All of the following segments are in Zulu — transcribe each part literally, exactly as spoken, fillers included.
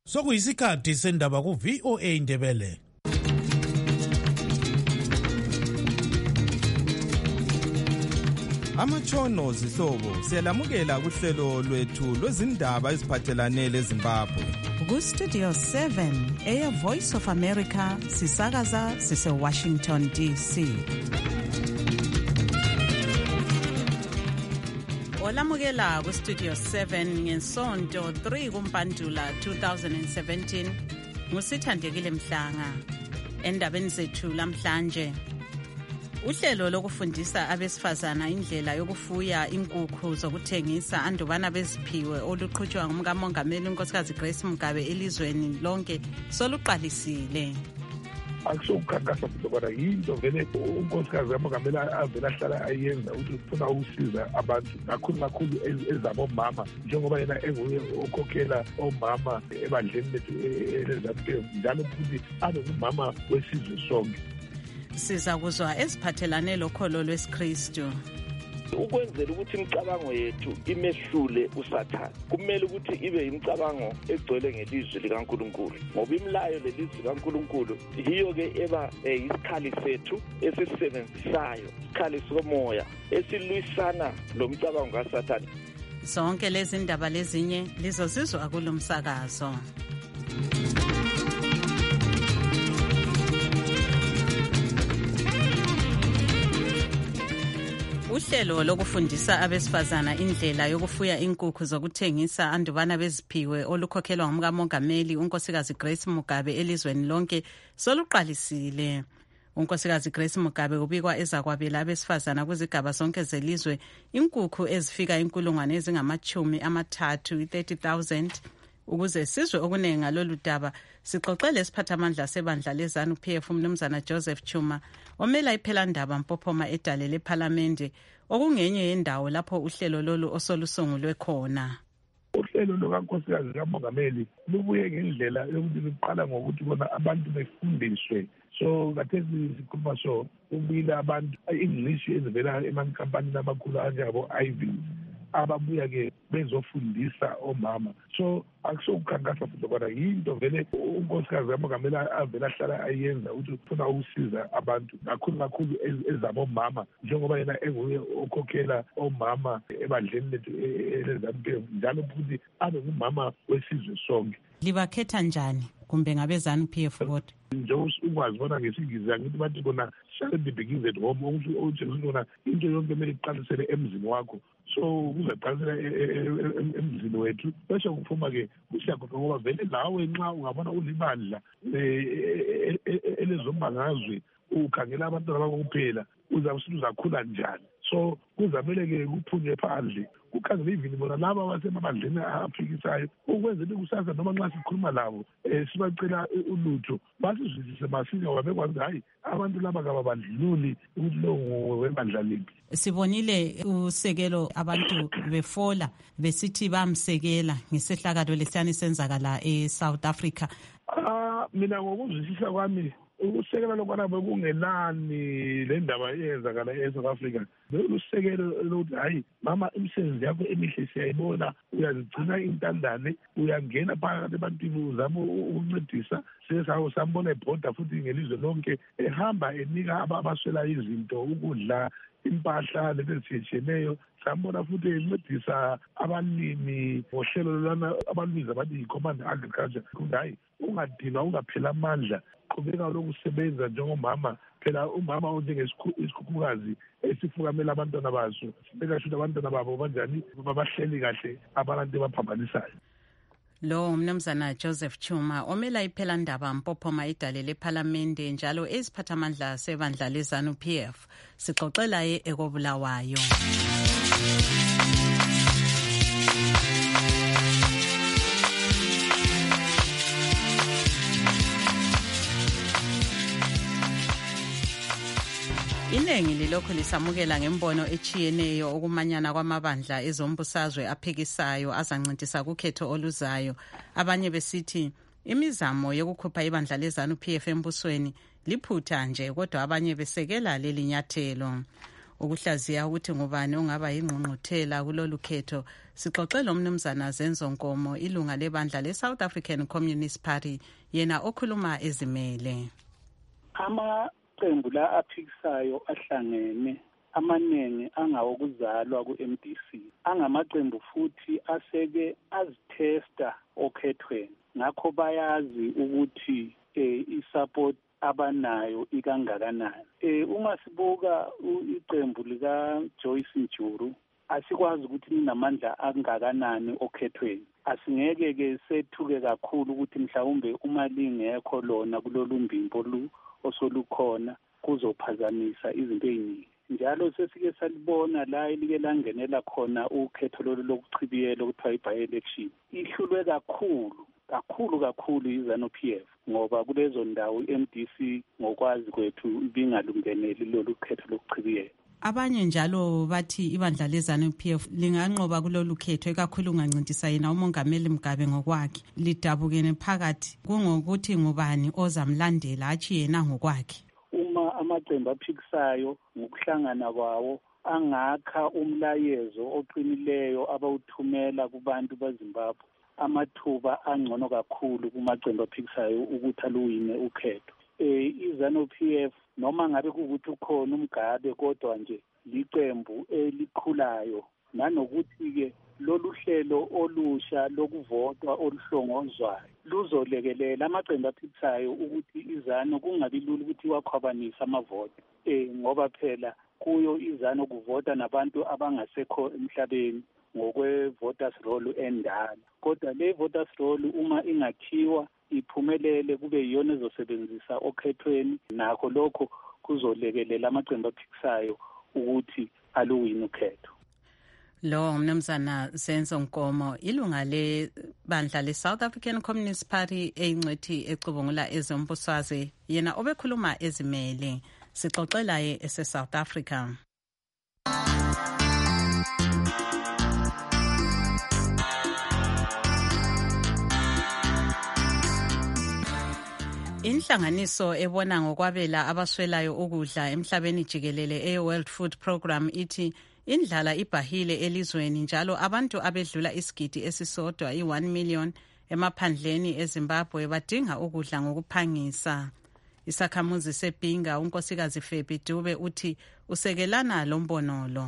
Sokuyisikhathi sendaba ku V O A Indebele. Amatshono zihlobo siyalamukela kuhlelo lwethu lwezindaba eziphathelane leZimbabwe. Ku Studio seven eya Voice of America sisakaza sise Washington D C. Olamukela ku Studio seven ngesonto three kuMpandula two thousand seventeen ngusithandekile Mhlanga. Endabeni zethu lamhlanje, uhlelo lokufundisa abesifazana indlela yokufuya inkukhu zokuthengisa andubana beziphiwe oluqhutshwa ngumkamongameli unkosikazi Grace Mugabe elizweni lonke soluqalisile. Akusokukhankasa futhi kodwa yinto vele unkosikazi kamongameli avela ahlala ayenza ukuthi ufuna ukusiza abantu kakhulu kakhulu ezabomama, njengoba yena enguye okhokhela omama ebandleni lethu eleZANU-P F, njalo futhi abe ngumama wesizwe sonke. Siza kuzwa eziphathelane lokholo lwesiKristu. Ukwenzela ukuthi imicabango yethu imehlule uSathane, kumele ukuthi ibe imicabango egcwele ngelizwi likaNkulunkulu, ngoba imilayo lelizwi likaNkulunkulu yiyo ke eba isikhali sethu esisisebenzisayo, isikhali somoya esilwisana lomcabango kaSathane. Zonke lezi ndaba lezinye lizozizwa kulomsakazo. Uhlelo lokufundisa abesifazana indlela yokufuya inkukhu zokuthengisa andubana beziphiwe olukhokhelwa ngumkamongameli unkosikazi Grace Mugabe elizweni lonke soluqalisile. Unkosikazi Grace Mugabe ubikwa ezakwabela abesifazana kuzigaba zonke zelizwe inkukhu ezifika inkulungwane ezingamachumi amathathu thirty thousand. Ukuze sizwe okunengi ngalolu daba, sixoxele isiphathamandla sebandla leZANU-P F umnumzana Joseph Chuma omela iphelandaba Mpophoma edale lePhalamende, okungenye yendawo lapho uhlelo lolu osolusungulwe khona. Uhlelo lukankosikazi kamongameli lubuye ngendlela yokuthi luqala ngokuthi bona abantu befundiswe. So kathesi sikhuluma so ubila abantu English ezivela emankampanini amakhulu anjengabo I V ababuya ke bezofundisa omama. So akusokukhankasa futhi kodwa yinto vele unkosikazi kamongameli avela ahlala ayenza ukuthi ufuna ukusiza abantu kakhulu kakhulu ezabomama, njengoba yena enguye okhokhela omama ebandleni lethu eleZANU-P F, njalo futhi abe ngumama wesizwe sonke. Libakhetha njani kumbe ngabe ZANU-P F kodwa? Nje ukwazi bona ngesingisi angithi bathi bona shall be begins at home, ukuthi bona into yonke kumele iqalisele emzini wakho. So kuzaqalisela emzini wethu bese kuphuma ke kusiyakhona ngoba vele lawe nxa ungabona ulibandla elezombangazwe ukhangela abantwana bakho kuphela uzakhula njani. So kuzamele ke kuphunywe phandle kukhangela ivini bona laba abasemabandleni aphikisayo ukwenzela kusasa noma nxa sikhuluma labo sibacela ulutho basizwisise masinya wabekwazi hayi abantu laba kababandlululi ukuthi lo webandla lephi. Sibonile usekelo abantu befola besithi bamsekela ngesehlakalo lesiyani senzakala eSouth Africa. Ah mina ngokuzwisisa kwami ukusekela lokwana bekungenani le ndaba eyenzakala eSouth Africa. Bekusekelo lokuthi hayi mama imisebenzi yakho emihle siyayibona, uyazigcina intandane, uyangena phakathi ebantwini uzama ukuncedisa. Sesawo sambona ebhoda futhi ngelizwe lonke ehamba enika abaswela izinto, ukudla, impahla lezitshiyeneyo. Sambona futhi encedisa abalimi ngohlelo lwana abalubiza bathi i-Command Agriculture. Hayi ungadinwa ungaphela amandla, qhubeka lokusebenza njengomama. Phela umama onjengesikhukhukazi esifukamela abantwana baso sibeka shuthi abantwana babo banjani babahleli kahle abantu baphambanisayo. Lo umnumzana Joseph Chuma omela iphelandaba Mpophoma edale lePhalamende njalo eziphathamandla sebandla leZANU-P F sixoxela ye ekobulawayo. Iningi lilokhu lisamukela ngembono echiyeneyo okumanyana kwamabandla ezombusazwe aphikisayo azancintisa kukhetho oluzayo. Abanye besithi imizamo yokukhupha ibandla leZANU-P F embusweni liphutha nje, kodwa abanye besekela leli nyathelo. ukuhlaziya ukuthi ngubani ongaba yingqungquthela kulolu khetho. Sixoxe lo mnumzana Zenzo Nkomo, ilunga lebandla le-South African Communist Party, yena okhuluma ezimele. Amaqembu la aphikisayo ahlangene amaningi angawokuzalwa ku-M D C, angamaqembu futhi aseke azithesta okhethweni, ngakho bayazi ukuthi eh, i-support abanayo ikangakanani. Eh, uma sibuka iqembu lika Joyce Njuru, asikwazi ukuthi linamandla angakanani okhethweni. Asingeke ke sethuke kakhulu ukuthi mhlawumbe uma lingekho lona kulolu mbimbo lu osolukhona kuzophazamisa izinto eziningi. Njalo sesike salibona la elike langenela khona ukhetho lolu lokuchibiyela okuthiwa i-by-election, ihlulwe kakhulu kakhulu kakhulu i-ZANU P F, ngoba kulezo ndawo i-M D C ngokwazi kwethu bingalungeneli lolu khetho lokuchibiyela. Abanye njalo bathi ibandla le-ZANU P F linganqoba kulolu khetho, ikakhulu ungancintisa yena umongameli Mugabe ngokwakhe. Lidabukene phakathi kungokuthi ngubani ozamlandela athi yena ngokwakhe. Uma amaqembu aphikisayo ngokuhlangana kwawo angakha umlayezo oqinileyo abawuthumela kubantu beZimbabwe, amathuba angcono kakhulu kumaqembu aphikisayo ukuthi aluwine ukhetho. Eh, i-ZANU P F noma ngabe kukuthi ukhona uMgabe, kodwa nje liqembu elikhulayo, nanokuthi-ke lolu hlelo olusha lokuvotwa oluhlongozwayo luzolekelela amaqembu aphikisayo ukuthi iZANU kungabi lula ukuthi wakhwabanisa amavoto, eh ngoba phela kuyo iZANU kuvota nabantu abangasekho emhlabeni ngokwe-voters roll endala. Kodwa le voters roll uma ingakhiwa iphumelele kube yiyona ezosebenzisa okhethweni, nakho lokho kuzolekelela amaqembu aphikisayo ukuthi aluwine ukhetho. Lo mnumzana Zenzo Nkomo, ilunga lebandla le-South African Communist Party eyingcwethi ecubungula ezombusazwe, yena obekhuluma ezimele. Sixoxela ye ese-South Africa. Inhlanganiso ebona ngokwabela abaswelayo ukudla emhlabeni jikelele e-World Food Program ithi indlala ibhahile elizweni, njalo abantu abedlula isigidi esisodwa i-one million emaphandleni eZimbabwe badinga ukudla ngokuphangisa. Isakhamuzi seBhinga unkosikazi Febi Dube uthi usekelana lo mbono lo.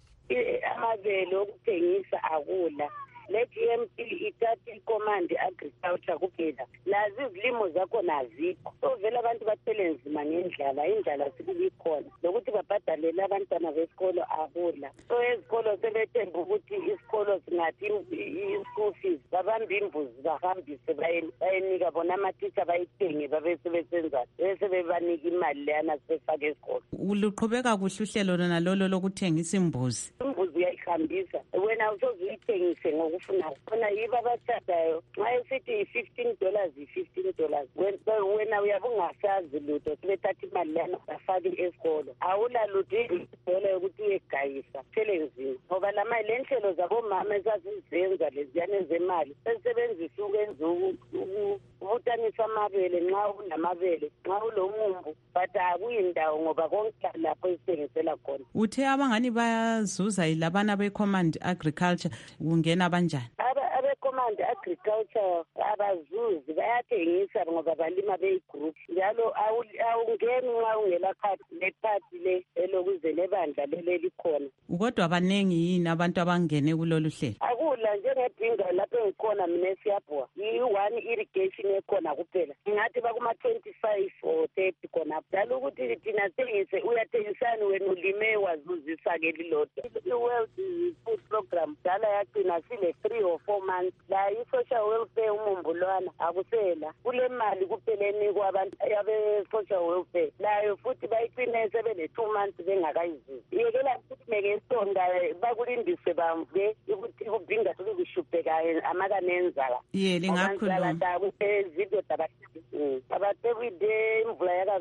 Amabele okuthengisa akula. Le G M P ithatha icommand agriculture kuphela, nazi izilimo zakho nazikho. So vele abantu bathele nzima ngendlala, indlala sikulikhona lokuthi babhadalele abantwana besikolo akula. So ezikolo sebethemba ukuthi isikolo singathi i-school fees babambe imbuzi bahambise bayenika bona amatitsha bayithenge babe sebesenza bese bebanika imali leyana sebefake esikolo. Uluqhubeka kuhle uhlelo lona lolo lokuthengisa imbuzi. Imbuzi uyayihambisa wena usoze uyithengise ngokufuna khona yiba abashadayo nxa esithi yi-fifteen dollars yi-fifteen dollars wena uyabe ungasazi lutho sebethatha imali lana bafake esikolo awula lutho idola yokuthi uyegayisa thele nzima ngoba la mali le nhlelo zabomama ezazizenza leziyana zemali sesebenzisa ukwenza ukubutanisa amabele nxa unamabele nxa ulomumbu but akuyindawo ngoba konke lapho esithengisela khona. Uthe abangani bayazuza yilabana be-Command Agriculture kungena banjani? Command Agriculture abazuzi bayathengisa ngoba balima beyi-group, njalo awungeni nxa ungela khadi lephathi le elokuze lebandla lele likhona. Kodwa abanengi yini abantu abangene kulolu hlelo? Akula njengeBhinga lapho engikhona mina eSiyabhowa yi-one irrigation ekhona kuphela, ngathi bakuma twenty-five or thirty khona, njalo ukuthi thina thengise uyathengisani wena ulime wazuzisa-ke lilodwa. I-World Food Program dala yagcina sile three or four months la i-social welfare umumbulwana akusela kule mali kuphela enikwa abantu abe-social welfare layo futhi bayicine sebele two months bengakayizuzi. Yekela futhi mekesonda bakulindise bamve ukuthi kuBhinga sokushubhekayo amakanenzala ye lingakhuluma ezidodaba abathe everyday imvula yakazovu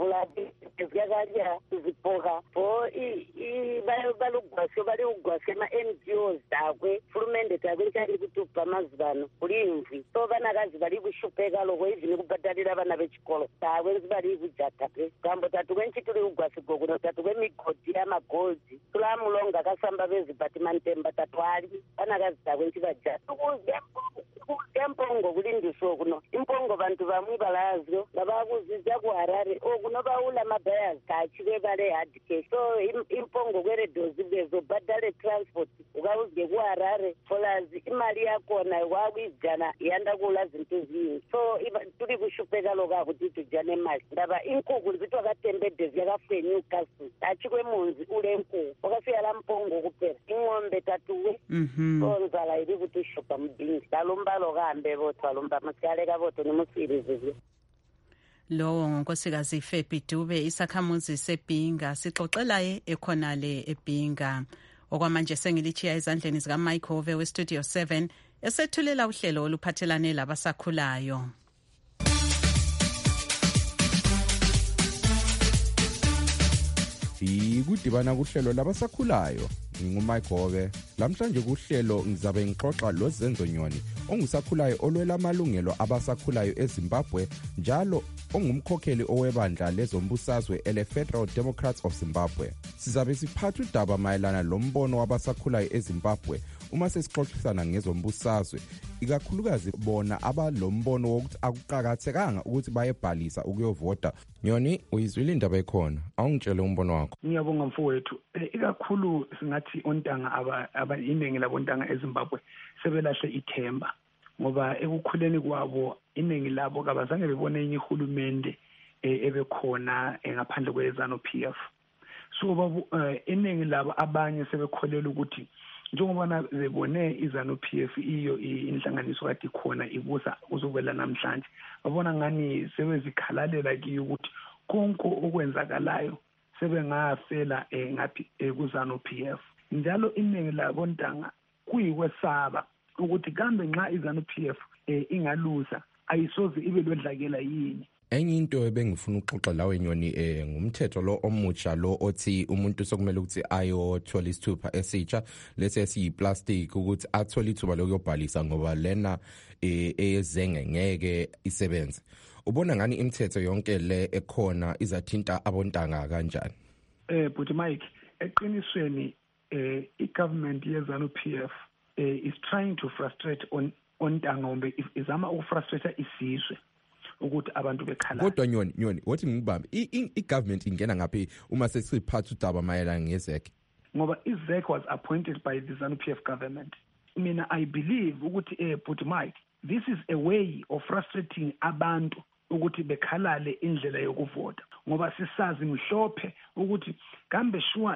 vula eziyakalia iziphoka for balugwasho bali ugwasho ma-N G Os dakwe furumende dakwe kali kutupa mazibano ulimvi so vanakazi bali kushupheka loko izini kubhadalira vana vechikolo dakwe bali kujata pe gambo tatu kwenchi tuli ugwasiko kuno tatu kwemigodi yamagoldi tulamulonga kasamba veziphatimantemba tatu ali vanakazi dakwe nchivajata empongo kulindiswa kuno impongo vantu vamwe balazyo ngabakuzidza kuharare okuno baula mabayas kachike bale hard cash so impongo kweredozi bezobhadale transport ukauze kuharare folazi imali yakona wakuizana yanda kula zinto zingi so tuli kushupeka loka kuti tujane mali ndaba inkukhu lizithi wakatembede ziyakafuye Newcastle achikwe munzi ule nkukhu wakafika la mpongo kuphela ing'ombe tatuwe so nzala iri kuti shupa mbingi lalumbalo kambe botho alumba masikhaleka botho nimusirizizi lowo ngonkosikazi Febi Dube isakhamuzi seBhinga sixoxelaye ekhonale eBhinga okwamanje sengilichiya ezandleni zika Mike Hove we Studio seven esethulela uhlelo oluphathelane labasakhulayo. Ikudibana kuhlelo labasakhulayo ngingumike Hove. Lamhlanje kuhlelo ngizabe ngixoxa lo Zenzo Nyoni ongusakhulayo olwela amalungelo abasakhulayo eZimbabwe njalo ongumkhokheli owebandla lezombusazwe ele Federal Democrats of Zimbabwe. Sizabe siphatha udaba mayelana lombono wabasakhulayo eZimbabwe uma sesixoxisana ngezombusazwe ikakhulukazi bona abalombono wokuthi akuqhakathekanga ukuthi bayebhalisa ukuyovota. Nyoni uyizwile indaba ekhona awungitshele umbono wakho. Ngiyabonga mfowethu ikakhulu singathi ontanga aba abayiningi labontanga eZimbabwe sebelahle ithemba ngoba ekukhuleni kwabo iningi labo kabazange bebone enye ihulumende ebekhona ngaphandle kweZanu P F so babu iningi labo abanye sebekholela ukuthi njengoba bebone iZanu P F iyo inhlanganiso kade khona ibusa uzobela namhlanje babona ngani sebezikhalalela kiyo ukuthi konke okwenzakalayo sebengafela ngathi kuZanu P F njalo iningi labontanga kuyikwesaba ukuthi kambe nxa iZanu P F ingalusa ayisoze ibe lodlakela yini. Enye into ebengifuna ukuxoxa lawe Nyoni eh ngumthetho lo omutsha lo othi umuntu sokumele ukuthi ayothola isithupha esitsha lese siyiplastic ukuthi athola ithuba lokuyobhalisa ngoba lena eyezenge ngeke isebenze. Ubona ngani imithetho yonke le ekhona izathinta abontanga kanjani? Eh but Mike eqinisweni eh igovernment yeZanu P F eh, is trying to frustrate on ontanga ngombe izama ukufrustrate isizwe ukuthi abantu bekhala. Kodwa Nyoni Nyoni wathi ngibambe i-government ingena ngaphi uma sesiphatha udaba mayelana ngezek ngoba izek was appointed by the ZANU P F government. Mina I believe ukuthi eh but Mike this is a way of frustrating abantu ukuthi bekhalale indlela yokuvota ngoba sisazi mhlophe ukuthi kambe sure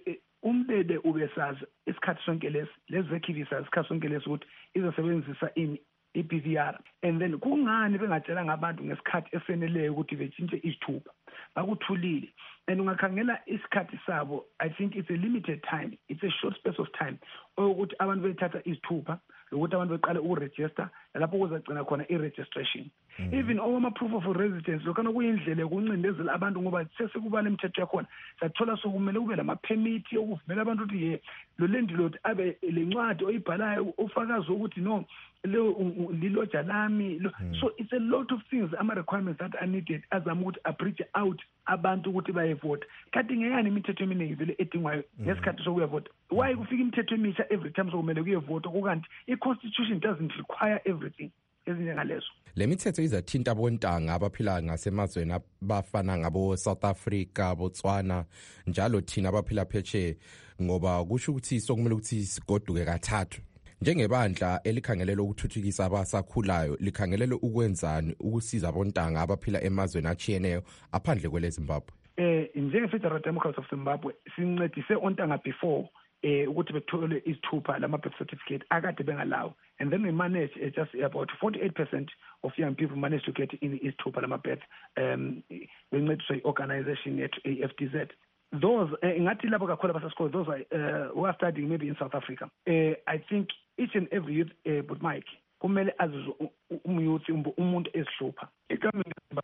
umbede ubesazi isikhathi sonke lesi lezekivisa isikhathi sonke lesi ukuthi izosebenzisa ini i-P V R and then kungani bengatshela ngabantu ngesikhathi eseneleyo ukuthi betshintshe isithupha bakuthulile and ungakhangela isikhathi sabo I think it's a limited time, it's a short space of time ukuthi abantu bethatha isithupha ukuthi abantu beqale ukuregister lapho kuzagcina khona i-registration mm. even over proof of residence lokho kuyindlela yokuncindezela abantu ngoba sesikubala imithetho yakhona sathola sokumele kube lama permit yokuvumela abantu ukuthi ye lo landlord abe lencwadi oyibhalayo ufakaza ukuthi no lo liloja lami mm. so it's a lot of things ama requirements that are needed azama ukuthi abridge out abantu ukuthi bayevota kanti ngeyani imithetho eminingi vele edingwayo ngesikhathi sokuyavota why kufika imithetho emisha every time sokumele kuyevota kukanti i-constitution doesn't require everything ezinjengalezo. Le mithetho izathinta abontanga abaphila ngasemazweni abafana ngabo South Africa, Botswana njalo thina abaphila phetshe ngoba kusho ukuthi sokumele ukuthi sigoduke kathathu. Njengebandla elikhangelele ukuthuthukisa abasakhulayo likhangelele ukwenzani ukusiza abontanga abaphila emazweni achiyeneyo aphandle kweleZimbabwe. Eh njenge Federal Democrats of Zimbabwe sincedise ontanga before eh ukuthi bethole isithupha lama birth certificate akade bengalawo and then we manage uh, just about forty-eight percent of young people manage to get in isithupha lama birth um bencediswa i-organization yethu A F D Z. Those ngathi labo kakhulu abasasikole those are uh, who are studying maybe in South Africa. uh, I think each and every youth uh, but Mike kumele azizwe umyouth umuntu esihlupha. Igovernment eZimbabwe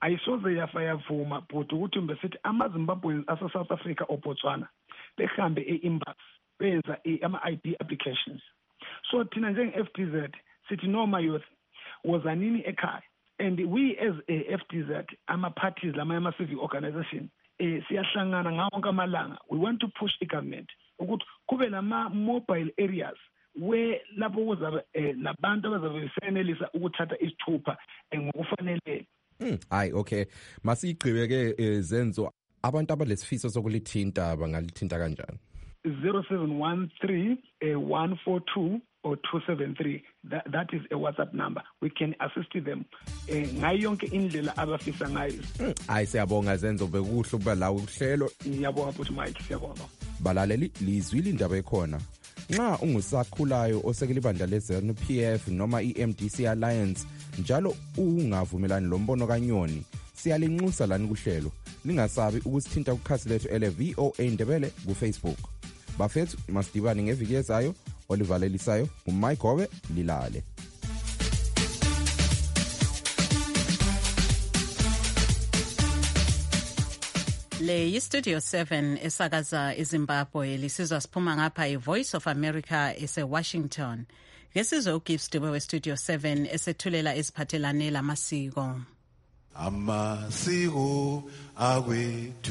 ayisoze yafa yavuma but ukuthi mbesithi ama-Zimbabweans ase-South Africa or Botswana behambe e-embassy benza ama-I D applications. So thina njenge-F D Z sithi noma youth wozanini ekhaya, and we as a F D Z ama-parties lamanye ama-civic organization eh siyahlangana ngawo wonke amalanga. We want to push the government ukuthi kube lama-mobile areas where lapho kuzabe nabantu abazabe besenelisa ukuthatha isithupha ngokufanele. Mm, hayi okay, masigqibeke Zenzo, abantu abalesifiso sokulithinta bangalithinta kanjani? zero seven one three one four two or two seven three. That, that is a WhatsApp number. We can assist them ngayo yonke indlela abafisa ngayo. Hayi siyabonga Zenzo, bekuhle ukuba la uhlelo. Ngiyabonga futhi Mike, siyabonga. Balaleli lizwile indaba ekhona. Nxa ungusakhulayo osekele ibandla le-ZANU P F noma i-M D C Alliance njalo ungavumelani lombono kaNyoni, siyalinxusa lani kuhlelo. Lingasabi ukusithinta kukhasi lethu ele V O A Ndebele ku-Facebook. Bafethu masidibane ngeviki ezayo. Olivalelisayo uMike Gobe Lilale. Le yi-Studio seven esakaza eZimbabwe, lisizwa siphuma ngapha i-Voice of America ese-Washington. Ngesizwe uGibbs Dube we-Studio seven esethulela eziphathelane lamasiko. Amasiko awethu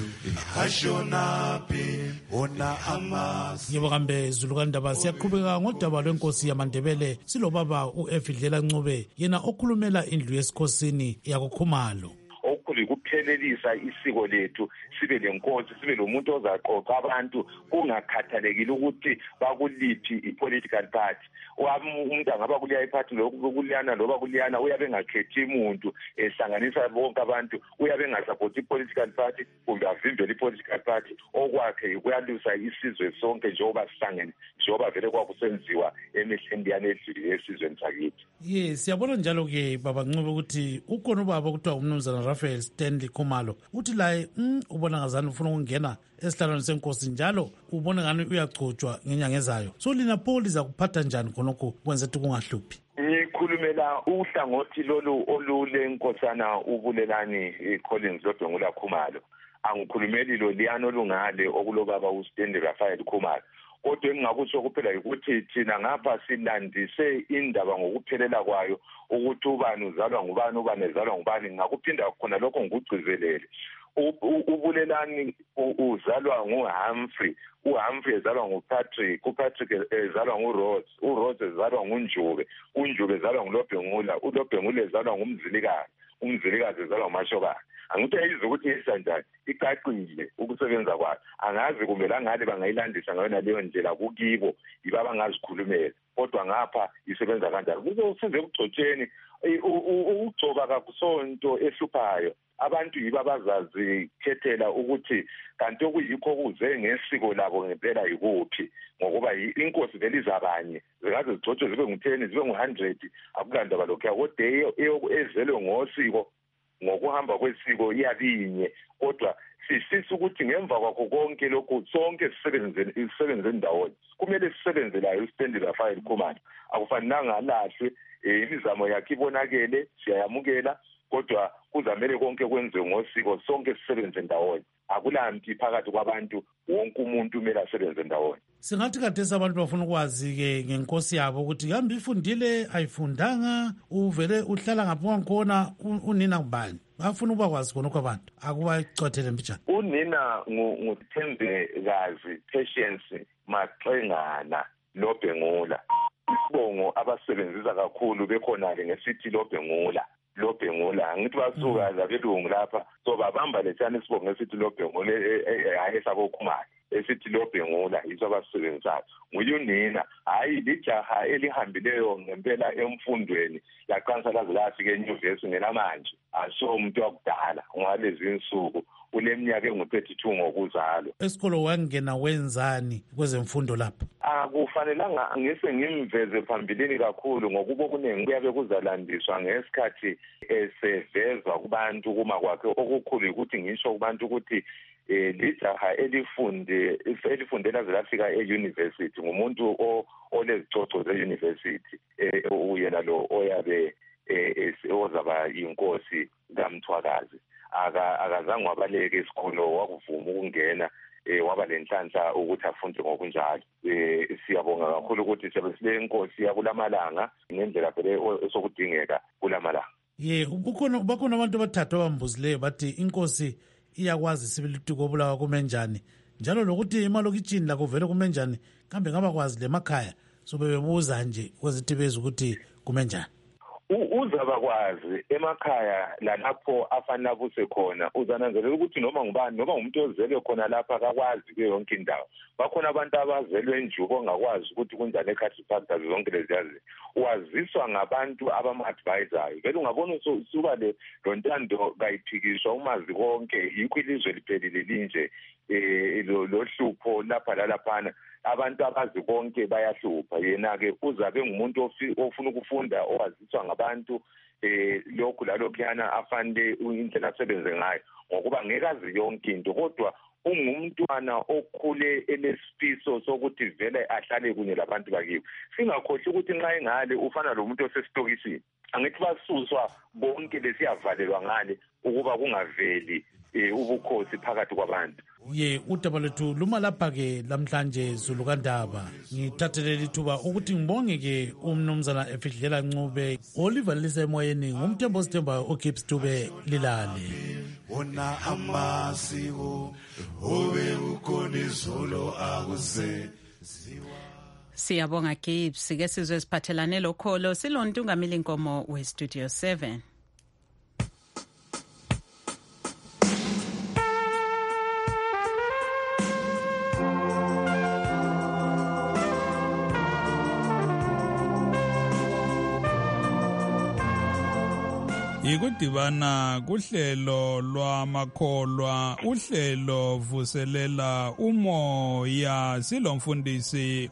ashonaphi ona amasiko. Yebo kambe Zulu kaNdaba, siyaqhubeka ngodaba lwenkosi yamaNdebele silobaba uEfidlela Ncube, yena okhulumela indlu yesikhosini yakoKhumalo. Okukhulu kuphelelisa isiko lethu, sibe lenkosi, sibe lomuntu ozaqoqa abantu kungakhathalekile ukuthi bakuliphi i-political party. Umuntu angaba kuliya iphathi lokuliyana loba kuliyana uyabe engakhethi umuntu ehlanganisa bonke abantu, uyabe engasapoti i-political party kumbe avimbele i-political party. Okwakhe kuyalusa isizwe sonke njengoba sihlangene, njengoba vele kwakusenziwa emehleni yanedluli esizweni sakithi. Yes, siyabona njalo ke baba Ncube ukuthi ukhona ubaba okuthiwa umnumzana Raphael Stanley Khumalo uthi la mm, ubona ngazani ufuna ukungena esihlalweni senkosi njalo ubona ngani uyagcotshwa ngenyanga ezayo. So lina pho liza kuphatha njani khonokho kwenza ukuthi kungahluphi? Ngikhulumela uhlangothi lolu olule nkosana uBulelani Collins Lodongula Khumalo. Angikhulumeli lo liyano lungale okulobaba uStanley Raphael Khumalo. Kodwa engingakusho kuphela ukuthi thina ngapha silandise indaba ngokuphelela kwayo ukuthi ubani uzalwa ngubani ubani ezalwa ngubani. Ngakuphinda khona lokho ngikugcizelele. uBulelani uzalwa nguHumphrey, uHumphrey ezalwa nguPatrick, uPatrick ezalwa nguRhodes, uRhodes ezalwa nguNjube, uNjube ezalwa nguLobhengula, uLobhengula ezalwa ngumzilikazi, umzilikazi ezalwa nguMashokana. Angithi ayizwe ukuthi isanjani icacile ukusebenza kwayo. Angazi kumbe la ngale bangayilandisa ngayo naleyo ndlela kukibo ibaba angazikhulumela, kodwa ngapha isebenza kanjalo. Kuzosize ukugcotsheni ukugcoba kakusonto ehluphayo. Abantu yibo abazazi khethela ukuthi kanti okuyikho kuze ngesiko labo ngempela yikuphi, ngokuba inkosi vele izabanye zikaze zigcotshwe zibe ngu-ten zibe ngu-hundred akulandaba lokho. Kodwa ezelwe ngosiko ngokuhamba kwesiko iyabinye, kodwa sisisa ukuthi ngemva kwakho konke lokhu sonke sisebenze sisebenze ndawonye. Kumele sisebenze layo uStanley Raphael Khumalo. Akufanelanga alahlwe imizamo yakhe ibonakele, siyayamukela, kodwa kuzamele konke kwenziwe ngosiko, sonke sisebenze ndawonye. Akulampi phakathi kwabantu, wonke umuntu kumele asebenze ndawonye. Singathi kade abantu bafuna ukwazi ke ngenkosi yabo ukuthi kambe ifundile ayifundanga, uvele uhlala ngapha kwakhona unina ngubani. Bafuna ukwazi khona kwabantu akubacothele mbijana. Unina nguThembekazi Patience Maxengana Lobhengula. Isibongo abasebenzisa kakhulu bekhona-ke ngesithi Lobhengula. Lobhengula ngithi basuka la belungu lapha so babamba lethana isibongo esithi Lobhengula hayi saboKhumalo esithi Lobhengula yiso abasebenzayo. Nguyunina hayi lijaha elihambileyo ngempela emfundweni yaqanisa laze lafika enyuvesi ngenamanje aso umuntu wakudala ngalezi insuku uleminyaka engu-thirty-two ngokuzalwa. Esikolo wangena wenzani kwezemfundo lapha? Akufanelanga ngise ngimveze phambilini kakhulu ngokuba kuningi kuyabe kuzalandiswa ngesikhathi esevezwa kubantu kuma kwakhe. Okukhulu ukuthi ngisho kubantu ukuthi eh lijaha elifunde elifundela zelafika e-university ngumuntu olezicoco ze-university eh uyena lo oyabe eh ozaba inkosi kaMthwakazi. akazange wabaleka isikolo wakuvuma ukungena eh waba lenhlanhla ukuthi afunde ngokunjalo. Eh siyabonga kakhulu ukuthi sebesile inkosi yakulamalanga ngendlela phela esokudingeka kulamalanga. Ye ukhona bakhona abantu abathathu abambuzileyo bathi inkosi iyakwazi sibili uTiko Bulawa kumenjani njalo lokuthi emalokitshini la kuvele kumenjani kambe ngabakwazi lemakhaya so bebebuza nje kwezithi beza ukuthi kumenjani. Uzabakwazi emakhaya lalapho afanele abuse khona uzananzelela ukuthi noma ngubani noma umuntu ozele khona lapha akakwazi ke yonke indawo. Bakhona abantu abazelwe enjuko ongakwazi ukuthi kunjani ekhathi factors zonke leziyazi waziswa ngabantu abama-advisayo. Vele ungabona usuka le lontando kayiphikiswa umazi konke yikho ilizwe liphelile linje eh lo hlupho lapha lalaphana abantu abazi konke bayahlupha. Yena ke uzabe ngumuntu ofuna ukufunda owaziswa ngabantu eh lokhu lalokhuyana afanele indlela asebenze ngayo ngokuba ngeke azi yonke into kodwa ungumntwana okhule enesifiso sokuthi vele ahlale kunye labantu bakiwe. Singakhohle ukuthi nxa engale ufana lo muntu osesitokisini angithi basuswa bonke lesiyavalelwa ngale ukuba kungaveli ubukhosi phakathi kwabantu. Ye udaba lethu luma lapha ke lamhlanje Zulu kaNdaba ngithathele lithuba ukuthi ngibonge ke umnumzana Efihlela Ncube Oliver lisemoyeni ngumthembo sithemba uGibbs Dube lilale wona amasiko obe ukhona izolo akuze. Siyabonga Gibbs ke sizwe siphathelane lokholo silontungamili inkomo we Studio seven. Ikudibana kuhlelo lwamakholwa uhlelo vuselela umoya silomfundisi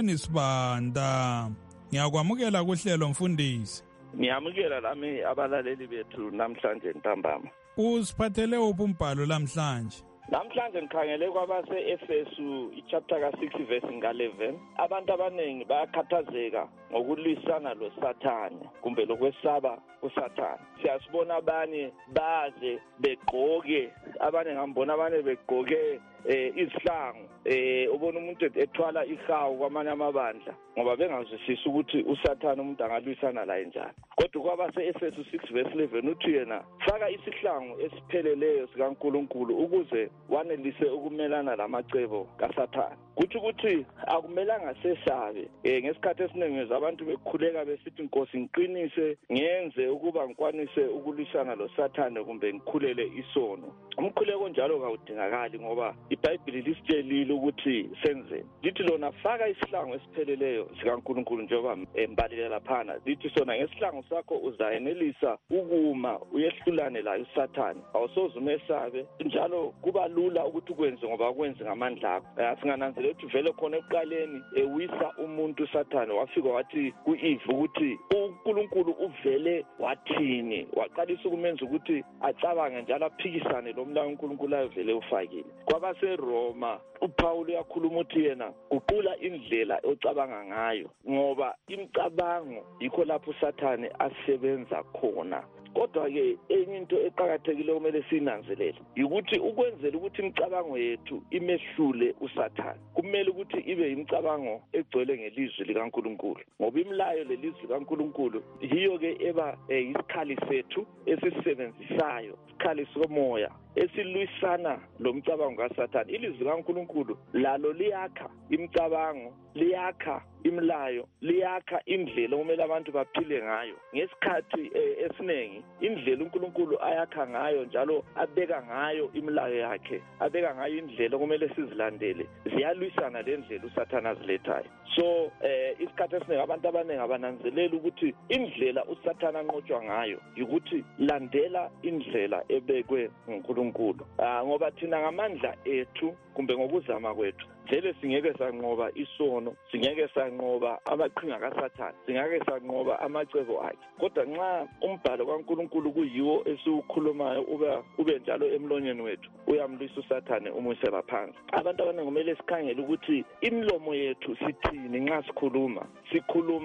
usenisibanda. Ngiyakwamukela kuhlelo mfundisi. Ngiyamukela lami abalaleli bethu namhlanje ntambama. Usiphathele uphi umbhalo namhlanje? Namhlanje ngikhangele kwabase Efesu chapter ka six verse nga eleven. Abantu abaningi bayakhathazeka ngokulwisana lo Sathane kumbe lokwesaba uSathane. Siyasibona abanye baze begqoke abanye ngambona abanye begqoke eh isihlangu eh ubona umuntu ethwala ihawu kwamanye amabandla ngoba bengazwisisa ukuthi uSathane umuntu angalwisana la enjani. Kodwa kwabase Efesu six verse eleven uthi yena faka isihlangu esipheleleyo sikaNkulunkulu ukuze wanelise ukumelana lamacebo kaSathane. Kuthi ukuthi akumelanga sesabe eh ngesikhathi esiningi abantu bekhuleka besithi inkosi ngiqinise ngenze ukuba ngikwanise ukulwisana lo Sathane kumbe ngikhulele isono. Umkhuleko njalo kawudingakali ngoba iBhayibheli lisitshelile ukuthi senzeni. Lithi lona faka isihlangu esipheleleyo sikaNkulunkulu njengoba embalile laphana. Lithi sona ngesihlangu sakho uzayenelisa ukuma uyehlulane la uSathane. Awusoze umesabe njalo kuba lula ukuthi ukwenze ngoba ukwenze ngamandla akho. Singananzelela ukuthi vele khona ekuqaleni ewisa umuntu uSathane wafika wathi kuEve ukuthi uNkulunkulu uvele wathini waqalisa ukumenza ukuthi acabange njalo aphikisane lo mlayo uNkulunkulu ayevele ufakile. Kwabase Roma uPaul uyakhuluma uthi yena uqula indlela ocabanga ngayo ngoba imicabango yikho lapho uSathane asebenza khona. Kodwa ke enye into eqhakathekile kumele sinanzelele ukuthi ukwenzela ukuthi imicabango yethu imehlule uSathane kumele ukuthi ibe imicabango egcwele ngelizwi likaNkulunkulu ngoba imilayo lelizwi likaNkulunkulu yiyo ke eba isikhali sethu esisebenzisayo isikhali somoya esilwisana lo mcabango kaSathane. Ilizwi likaNkulunkulu lalo liyakha imicabango liyakha imilayo liyakha indlela okumele abantu baphile ngayo ngesikhathi esinengi indlela uNkulunkulu ayakha ngayo njalo abeka ngayo imilayo yakhe abeka ngayo indlela okumele sizilandele ziyalwisana lendlela uSathane azilethayo. So eh isikhathi esinengi abantu abaningi abananzelela ukuthi indlela uSathane anqotshwa ngayo ukuthi landela indlela ebekwe nguNkulunkulu. Ah ngoba thina ngamandla ethu kumbe ngokuzama kwethu vele singeke sanqoba isono singeke sanqoba amaqhinga kaSathane singeke sanqoba amacebo akhe. Kodwa nxa umbhalo kaNkulunkulu kuyiwo esiwukhulumayo ube ube njalo emlonyeni wethu uyamlwisa uSathane umusela phansi. Abantu abaningi kumele sikhangele ukuthi imilomo yethu sithini nxa sikhuluma sikhuluma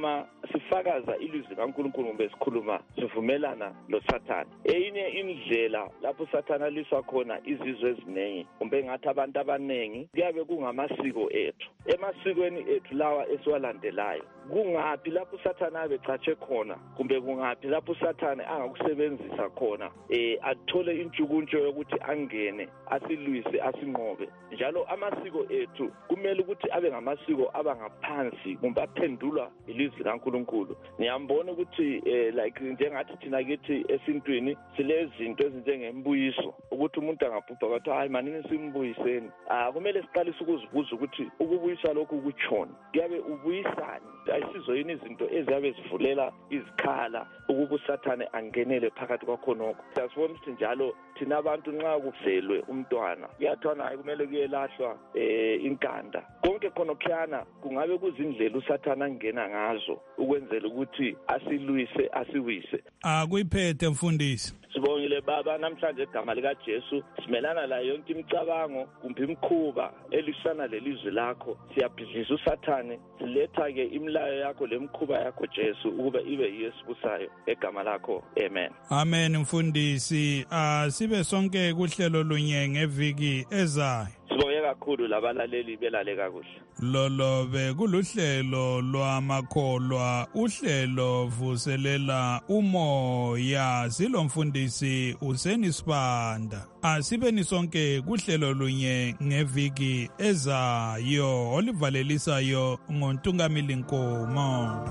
sifakaza ilizwi kaNkulunkulu kumbe sikhuluma sivumelana loSathane. Eyinye indlela lapho uSathane aliswa khona izizwe eziningi kumbe ngathi abantu abaningi kuyabe kungamasiko ethu. Emasikweni ethu lawa esiwalandelayo kungaphi lapho uSathane abecatshe khona kumbe kungaphi lapho uSathane angakusebenzisa khona eh athole intshukuntsho yokuthi angene asilwise asinqobe. Njalo amasiko ethu kumele ukuthi abe ngamasiko abangaphansi kumbe aphendulwa ilizwi kaNkulunkulu. Ngiyambona ukuthi eh like njengathi thina kithi esintwini silezinto ezinjengembuyiso ukuthi umuntu angabhubha kwathi hayi manini simbuyiseni. Ah kumele siqalise ukuzibuza ukuthi ukubuyisa lokhu kuchona kuyabe ubuyisani. Ayisizo yini izinto eziyabe zivulela izikhala ukuba uSathane angenele phakathi kwakhonoko. Siyasibona ukuthi njalo thina abantu nxa kuzelwe umntwana kuyathwana hayi kumele kuyelahlwa eh inkanda. Konke khonokhana kungabe kuzindlela uSathane angena ngazo ukwenzela ukuthi asilwise asiwise. Akuyiphethe mfundisi. Sibongile baba namhlanje egama lika Jesu simelana la yonke imicabango kumbe imkhuba elisana lelizwe lakho. Siyabhidliza uSathane siletha ke imlayo yakho lemkhuba yakho Jesu ukuba ibe yesibusayo egama lakho. Amen. Amen mfundisi. Asibe sonke kuhlelo lunye ngeviki ezayo. Sibonge kakhulu labalaleli belale kakuhle. Lolo be kuluhlelo lwamakholwa uhlelo vuselela umoya silomfundisi Useni Sibanda. Asibeni sonke kuhlelo lunye ngeviki ezayo olivalelisayo ngoNtungamili Nkomo.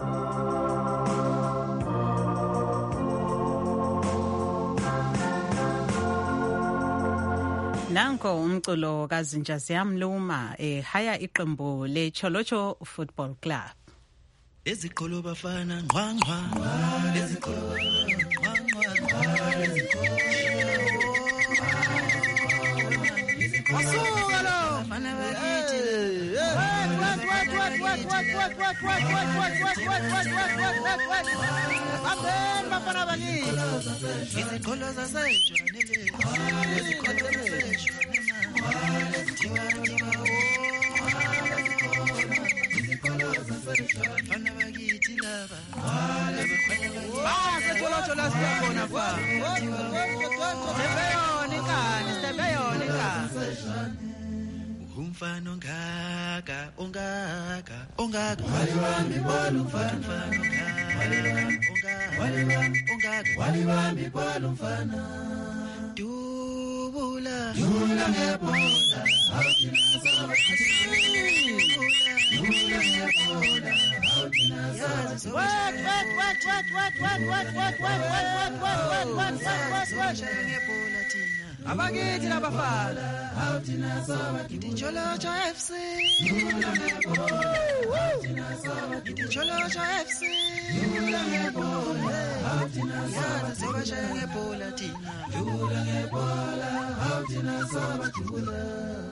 Nanko umculo kaZinja Ziyamluma ehaya iqembu leCholocho Football Club. Eziqholo bafana ngqwangqwa eziqholo ngqwangqwa eziqholo Masuka lo bafana bakithi what what what what what what what what what what what what what what what Bafana bafana bakithi iziqholo zasejwanele iziqholo Bafana bakithi laba Base Cholocho la siyabona fa Stebeyona inkani stebeyona inkani Umfana ongaka ongaka ongaka wali wami bolu mfana ongaka ongaka wali wami bolu mfana Dubula dubula ngebola awuthina saba What what what what what what what what what what what what what what what Abakithi labafana awuthina saba kithi Cholocho F C kithi Cholocho F C awuthina saba shaya ngebola thina dula ngebola awuthina saba dula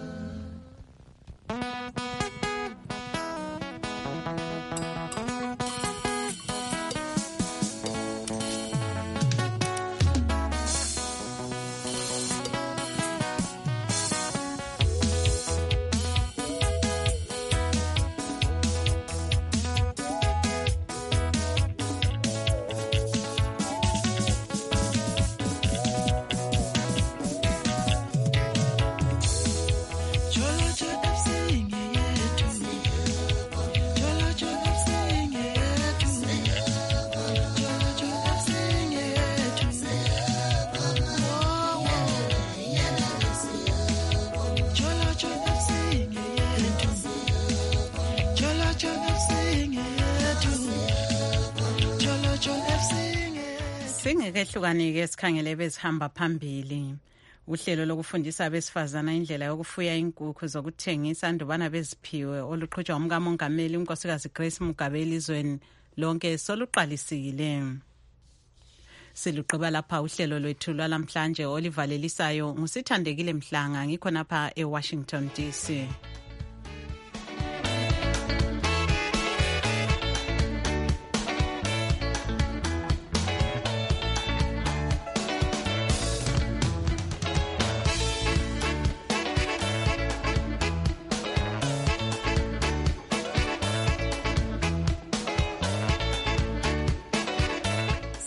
Singekehlukanike sikhangele bezihamba phambili. Uhlelo lokufundisa abesifazana indlela yokufuya inkukhu zokuthengisa andubana beziphiwe oluqhutshwa umkamongameli unkosikazi Grace Mugabe elizweni lonke soluqalisile. Siluqhiba lapha uhlelo lwethu lwalamhlanje olivalelisayo ngusithandekile Mhlanga ngikho napha eWashington D C.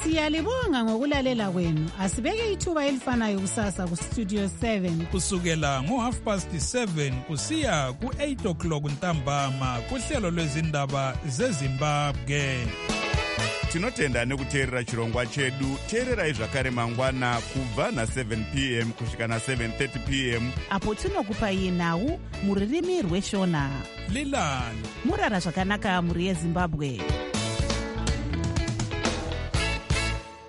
Siyalibonga ngokulalela kwenu. Asibeke ithuba elifanayo kusasa ku Studio seven. Kusukela ngo half past seven kusiya ku eight o'clock ntambama kuhlelo lwezindaba zeZimbabwe. Tinotenda nekuteerera chirongwa chedu. Teererai zvakare mangwana kubva na seven p m kusvika na seven thirty p m apo tinokupai nhau muririmi rweshona. Lilani murara zvakanaka muri yeZimbabwe.